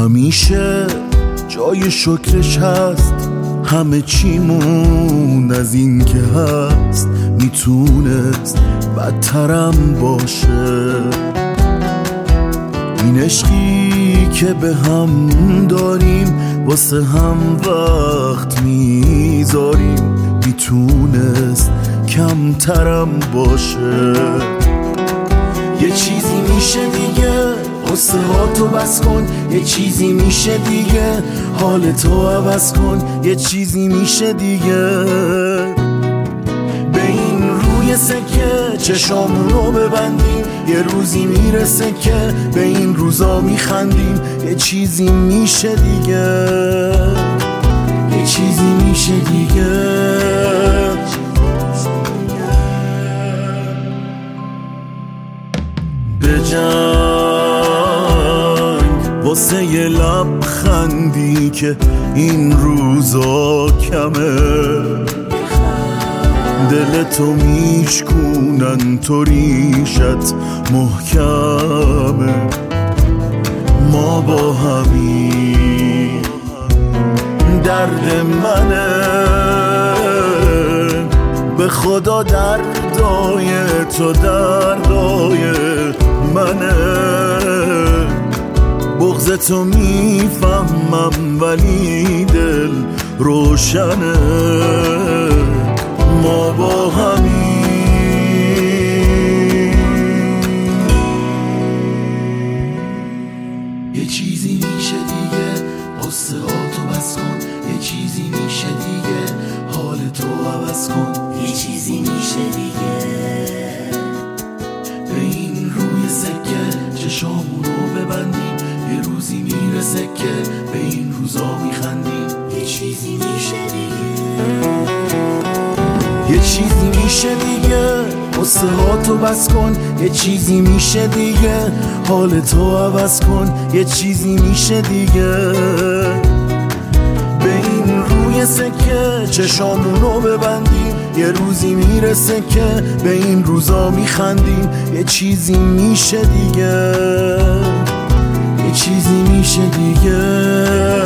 همیشه جای شکرش هست، همه چیمون از این که هست میتونست بدترم باشه. این عشقی که به هم داریم واسه هم وقت میذاریم میتونست کمترم باشه. یه چیزی میشه دیگه قصه ها تو بس کن، یه چیزی میشه دیگه حالتو عوض کن، یه چیزی میشه دیگه. به این روی سکه چشامون رو ببندیم، یه روزی میرسه که به این روزا میخندیم، یه چیزی میشه دیگه، یه چیزی میشه دیگه. به جنگ واسه یه لبخندی که این روزا کمه، دلتو میشکونن تو ریشت محکمه. ما با همین درد منه، به خدا دردای تو دردای منه. بغض تو میفهمم ولی دل روشنه. ما با همین یه چیزی میشه دیگه قصه ها تو بس کن، یه چیزی میشه دیگه حالتو عوض کن، یه چیزی میشه دیگه. به این روی سکه چشامون رو ببندیم، یه روزی میرسه که به این روزا میخندیم، یه چیزی میشه دیگه، یه چیزی میشه دیگه قصه ها تو بس کن، یه چیزی میشه دیگه حالتو عوض کن، یه چیزی میشه دیگه. به این روی سکه چشامون رو ببندیم، یه روزی میرسه که به این روزا میخندیم، یه چیزی میشه دیگه، یه چیزی میشه دیگه.